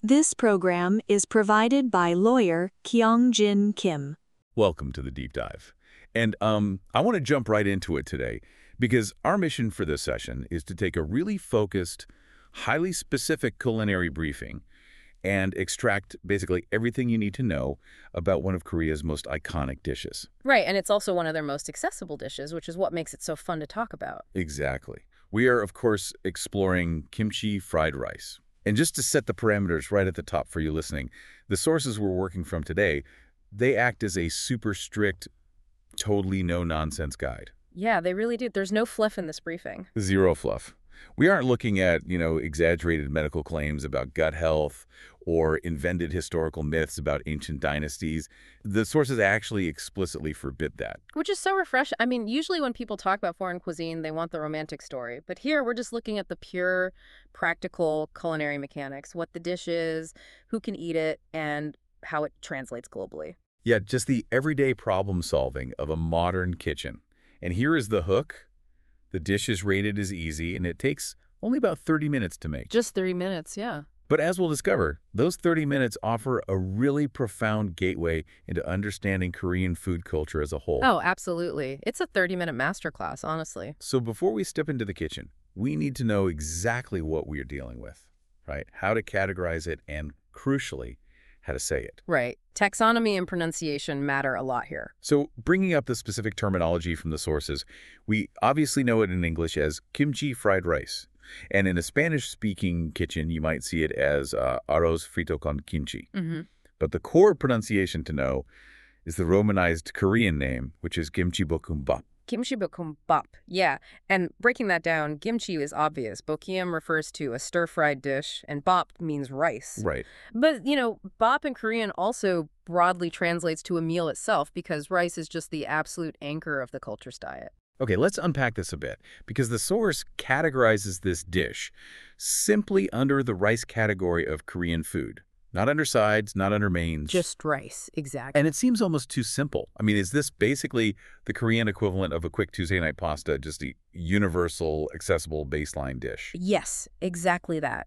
This program is provided by lawyer Kyung-Jin Kim. Welcome to the deep dive. And I want to jump right into it today because our mission for this session is to take a really focused, highly specific culinary briefing and extract basically everything you need to know about one of Korea's most iconic dishes. Right, and it's also one of their most accessible dishes, which is what makes it so fun to talk about. Exactly. We are, of course, exploring kimchi fried rice. And just to set the parameters right at the top for you listening, the sources we're working from today, they act as a super strict, totally no-nonsense guide. Yeah, they really do. There's no fluff in this briefing. Zero fluff. We aren't looking at, exaggerated medical claims about gut health or invented historical myths about ancient dynasties. The sources actually explicitly forbid that. Which is so refreshing. I mean, usually when people talk about foreign cuisine, they want the romantic story. But here, we're just looking at the pure, practical culinary mechanics, what the dish is, who can eat it, and how it translates globally. Yeah, just the everyday problem solving of a modern kitchen. And here is the hook. The dish is rated as easy, and it takes only about 30 minutes to make. Just 30 minutes, yeah. But as we'll discover, those 30 minutes offer a really profound gateway into understanding Korean food culture as a whole. Oh, absolutely. It's a 30-minute masterclass, honestly. So before we step into the kitchen, we need to know exactly what we are dealing with, right? How to categorize it, and crucially, how to say it. Right. Taxonomy and pronunciation matter a lot here. So bringing up the specific terminology from the sources, we obviously know it in English as kimchi fried rice. And in a Spanish-speaking kitchen, you might see it as arroz frito con kimchi. But the core pronunciation to know is the Romanized Korean name, which is kimchi bokkeumbap. Kimchi bokkeumbap, yeah. And breaking that down, kimchi is obvious. Bokkeum refers to a stir-fried dish, and bap means rice. Right. But, bap in Korean also broadly translates to a meal itself because rice is just the absolute anchor of the culture's diet. Okay, let's unpack this a bit, because the source categorizes this dish simply under the rice category of Korean food. Not under sides, not under mains. Just rice, exactly. And it seems almost too simple. I mean, is this basically the Korean equivalent of a quick Tuesday night pasta, just a universal, accessible baseline dish? Yes, exactly that.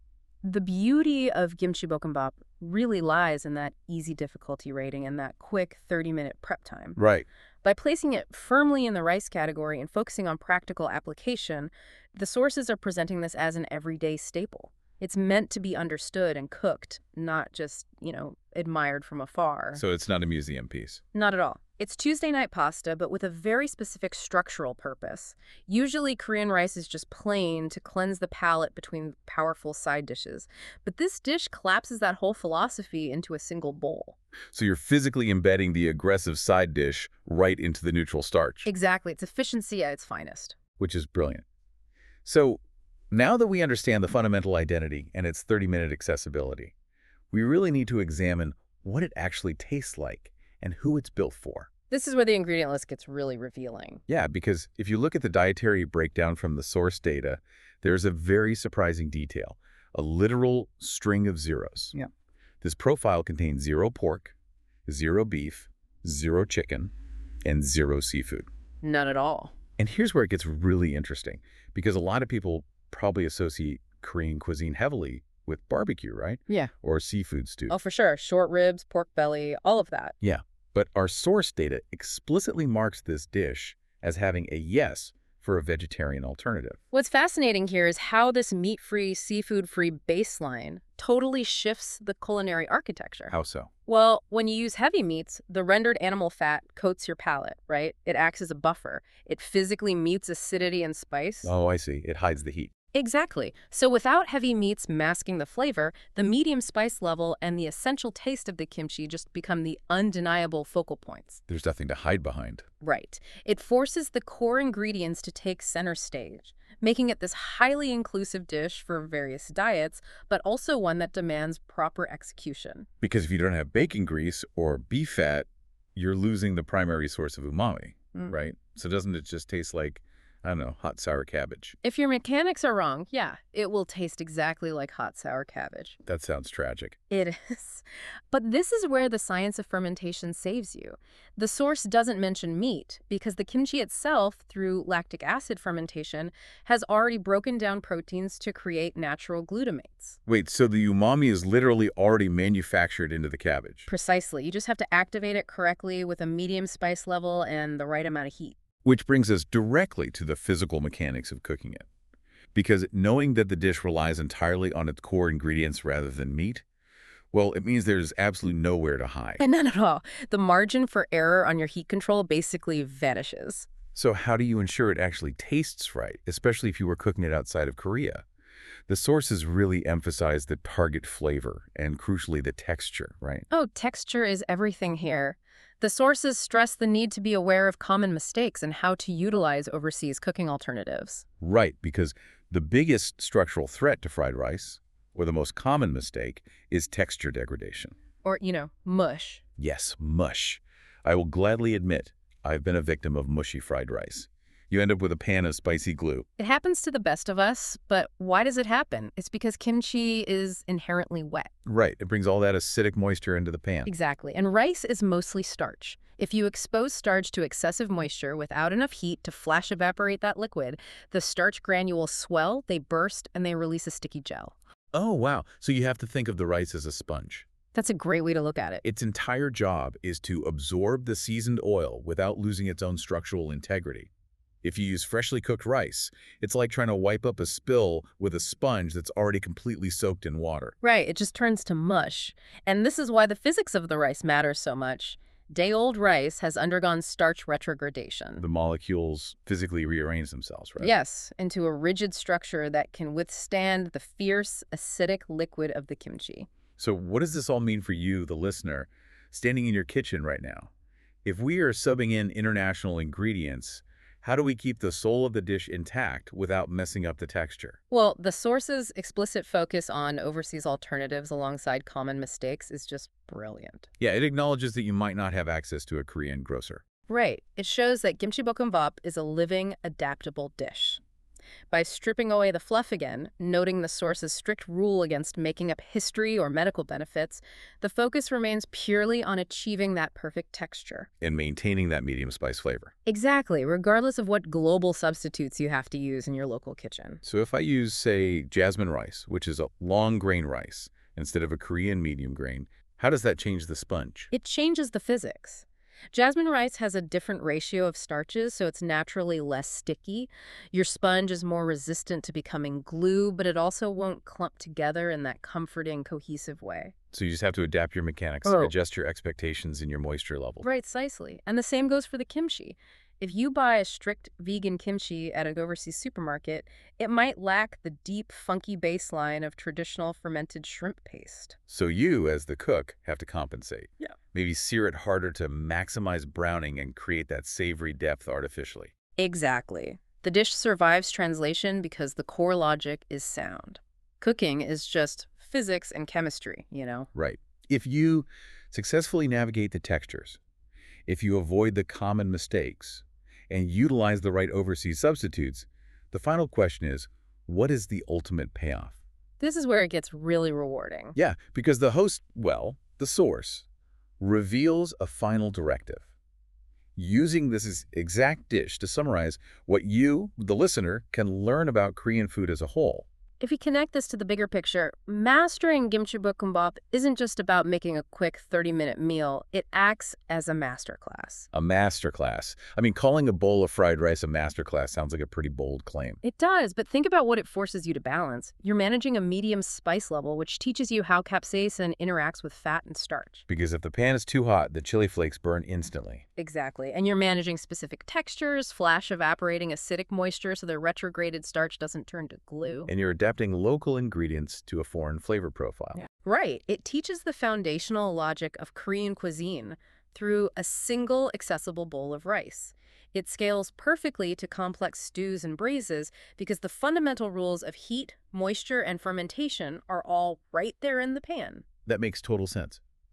The beauty of kimchi bokkeumbap really lies in that easy difficulty rating and that quick 30-minute prep time. Right. By placing it firmly in the rice category and focusing on practical application, the sources are presenting this as an everyday staple. It's meant to be understood and cooked, not just, admired from afar. So it's not a museum piece? Not at all. It's Tuesday night pasta, but with a very specific structural purpose. Usually, Korean rice is just plain to cleanse the palate between powerful side dishes. But this dish collapses that whole philosophy into a single bowl. So you're physically embedding the aggressive side dish right into the neutral starch. Exactly. It's efficiency at its finest. Which is brilliant. So now that we understand the fundamental identity and its 30-minute accessibility, we really need to examine what it actually tastes like and who it's built for. This is where the ingredient list gets really revealing. Yeah, because if you look at the dietary breakdown from the source data, there's a very surprising detail, a literal string of zeros. Yeah. This profile contains 0 pork, 0 beef, 0 chicken, and 0 seafood. None at all. And here's where it gets really interesting, because a lot of people probably associate Korean cuisine heavily with barbecue, right? Yeah. Or seafood stew. Oh, for sure. Short ribs, pork belly, all of that. Yeah. But our source data explicitly marks this dish as having a yes for a vegetarian alternative. What's fascinating here is how this meat-free, seafood-free baseline totally shifts the culinary architecture. How so? Well, when you use heavy meats, the rendered animal fat coats your palate, right? It acts as a buffer. It physically mutes acidity and spice. Oh, I see. It hides the heat. Exactly. So without heavy meats masking the flavor, the medium spice level and the essential taste of the kimchi just become the undeniable focal points. There's nothing to hide behind. Right. It forces the core ingredients to take center stage, making it this highly inclusive dish for various diets, but also one that demands proper execution. Because if you don't have bacon grease or beef fat, you're losing the primary source of umami, right? So doesn't it just taste like I don't know, hot sour cabbage. If your mechanics are wrong, yeah, it will taste exactly like hot sour cabbage. That sounds tragic. It is. But this is where the science of fermentation saves you. The source doesn't mention meat because the kimchi itself, through lactic acid fermentation, has already broken down proteins to create natural glutamates. Wait, so the umami is literally already manufactured into the cabbage? Precisely. You just have to activate it correctly with a medium spice level and the right amount of heat. Which brings us directly to the physical mechanics of cooking it. Because knowing that the dish relies entirely on its core ingredients rather than meat, well, it means there's absolutely nowhere to hide. And none at all. The margin for error on your heat control basically vanishes. So how do you ensure it actually tastes right, especially if you were cooking it outside of Korea? The sources really emphasize the target flavor and, crucially, the texture, right? Oh, texture is everything here. The sources stress the need to be aware of common mistakes and how to utilize overseas cooking alternatives. Right, because the biggest structural threat to fried rice, or the most common mistake, is texture degradation. Or, mush. Yes, mush. I will gladly admit I've been a victim of mushy fried rice. You end up with a pan of spicy glue. It happens to the best of us, but why does it happen? It's because kimchi is inherently wet. Right, it brings all that acidic moisture into the pan. Exactly. And rice is mostly starch. If you expose starch to excessive moisture without enough heat to flash evaporate that liquid, the starch granules swell, they burst, and they release a sticky gel. Oh, wow. So you have to think of the rice as a sponge. That's a great way to look at it. Its entire job is to absorb the seasoned oil without losing its own structural integrity. If you use freshly cooked rice, it's like trying to wipe up a spill with a sponge that's already completely soaked in water. Right, it just turns to mush. And this is why the physics of the rice matters so much. Day-old rice has undergone starch retrogradation. The molecules physically rearrange themselves, right? Yes, into a rigid structure that can withstand the fierce, acidic liquid of the kimchi. So what does this all mean for you, the listener, standing in your kitchen right now? If we are subbing in international ingredients, how do we keep the soul of the dish intact without messing up the texture? Well, the source's explicit focus on overseas alternatives alongside common mistakes is just brilliant. Yeah, it acknowledges that you might not have access to a Korean grocer. Right. It shows that kimchi bokkeumbap is a living, adaptable dish. By stripping away the fluff again, noting the source's strict rule against making up history or medical benefits, the focus remains purely on achieving that perfect texture. And maintaining that medium spice flavor. Exactly, regardless of what global substitutes you have to use in your local kitchen. So if I use, say, jasmine rice, which is a long grain rice, instead of a Korean medium grain, how does that change the sponge? It changes the physics. Jasmine rice has a different ratio of starches, so it's naturally less sticky. Your sponge is more resistant to becoming glue, but it also won't clump together in that comforting, cohesive way. So you just have to adapt your mechanics, adjust your expectations and your moisture level. Right, precisely. And the same goes for the kimchi. If you buy a strict vegan kimchi at an overseas supermarket, it might lack the deep, funky baseline of traditional fermented shrimp paste. So you, as the cook, have to compensate. Yeah. Maybe sear it harder to maximize browning and create that savory depth artificially. Exactly. The dish survives translation because the core logic is sound. Cooking is just physics and chemistry, Right. If you successfully navigate the textures, if you avoid the common mistakes, and utilize the right overseas substitutes, the final question is, what is the ultimate payoff? This is where it gets really rewarding. Yeah, because the host, well, the source, reveals a final directive. Using this exact dish to summarize what you, the listener, can learn about Korean food as a whole. If we connect this to the bigger picture, mastering kimchi bokkeumbap isn't just about making a quick 30-minute meal. It acts as a masterclass. A masterclass. I mean, calling a bowl of fried rice a masterclass sounds like a pretty bold claim. It does, but think about what it forces you to balance. You're managing a medium spice level, which teaches you how capsaicin interacts with fat and starch. Because if the pan is too hot, the chili flakes burn instantly. Exactly. And you're managing specific textures, flash evaporating acidic moisture so the retrograded starch doesn't turn to glue. And you're adapting local ingredients to a foreign flavor profile. Yeah. Right. It teaches the foundational logic of Korean cuisine through a single accessible bowl of rice. It scales perfectly to complex stews and braises because the fundamental rules of heat, moisture, and fermentation are all right there in the pan. That makes total sense.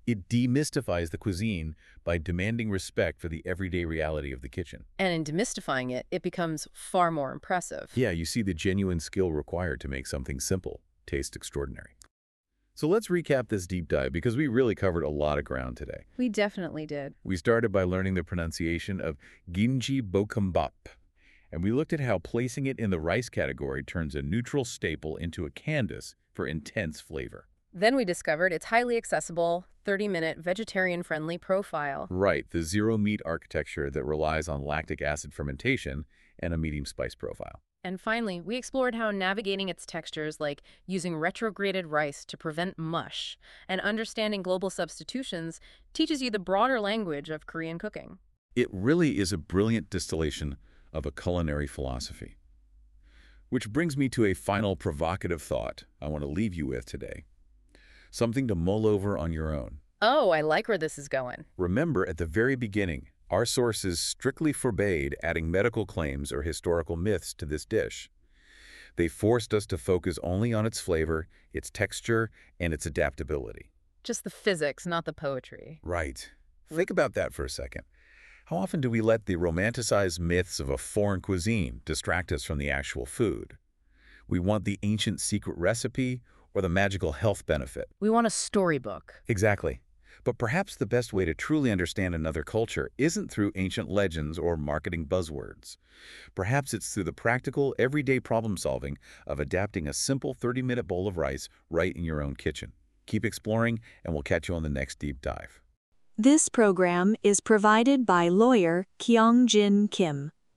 It demystifies the cuisine by demanding respect for the everyday reality of the kitchen. And in demystifying it, it becomes far more impressive. Yeah, you see the genuine skill required to make something simple taste extraordinary. So let's recap this deep dive because we really covered a lot of ground today. We definitely did. We started by learning the pronunciation of Ginji Bokkeumbap, and we looked at how placing it in the rice category turns a neutral staple into a canvas for intense flavor. Then we discovered its highly accessible, 30-minute, vegetarian-friendly profile. Right, the zero-meat architecture that relies on lactic acid fermentation and a medium spice profile. And finally, we explored how navigating its textures, like using retrograded rice to prevent mush, and understanding global substitutions, teaches you the broader language of Korean cooking. It really is a brilliant distillation of a culinary philosophy. Which brings me to a final provocative thought I want to leave you with today. Something to mull over on your own. Oh, I like where this is going. Remember, at the very beginning, our sources strictly forbade adding medical claims or historical myths to this dish. They forced us to focus only on its flavor, its texture, and its adaptability. Just the physics, not the poetry. Right. Think about that for a second. How often do we let the romanticized myths of a foreign cuisine distract us from the actual food? We want the ancient secret recipe or the magical health benefit. We want a storybook. Exactly. But perhaps the best way to truly understand another culture isn't through ancient legends or marketing buzzwords. Perhaps it's through the practical, everyday problem-solving of adapting a simple 30-minute bowl of rice right in your own kitchen. Keep exploring, and we'll catch you on the next deep dive. This program is provided by lawyer Kyung-Jin Kim.